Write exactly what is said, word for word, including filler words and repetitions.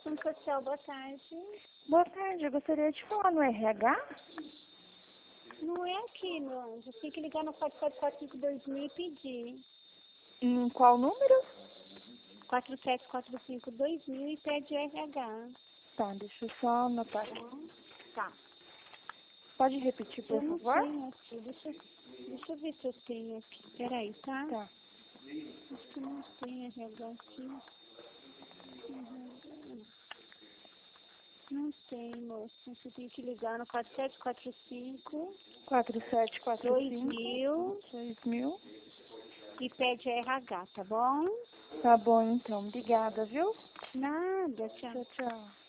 Assistente social, boa tarde. Boa tarde, eu gostaria de falar no R H. Não é aqui, não. Você tem que ligar no quatro quatro quatro cinco dois mil e pedir. Em qual número? quatro sete quatro cinco dois mil e pede R H. Tá, deixa eu só anotar aqui. Tá. Pode repetir, por Eu não favor? tenho aqui. Deixa, deixa eu ver se eu tenho aqui. Peraí, tá? Tá. Acho que não tem R H aqui. R H. Não tem, moça. Você tem que ligar no quatro sete quatro cinco quatro sete quatro dois cinco mil dois mil. e pede R H, tá bom? Tá bom, então. Obrigada, viu? Nada, tchau. Tchau, tchau.